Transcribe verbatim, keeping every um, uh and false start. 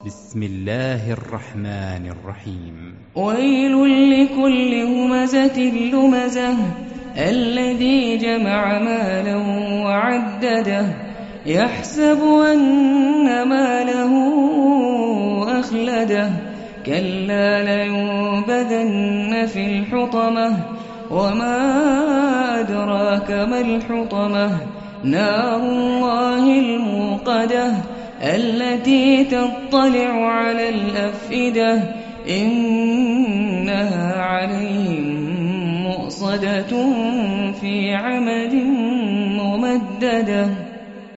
بسم الله الرحمن الرحيم ويل لكل همزة لمزة الذي جمع مالا وعدده يحسب أن ماله أخلده كلا لينبذن في الحطمة وما أدراك ما الحطمة نار الله الموقدة التي تطلع على الأفئدة إنها عليهم مؤصدة في عمد ممددة.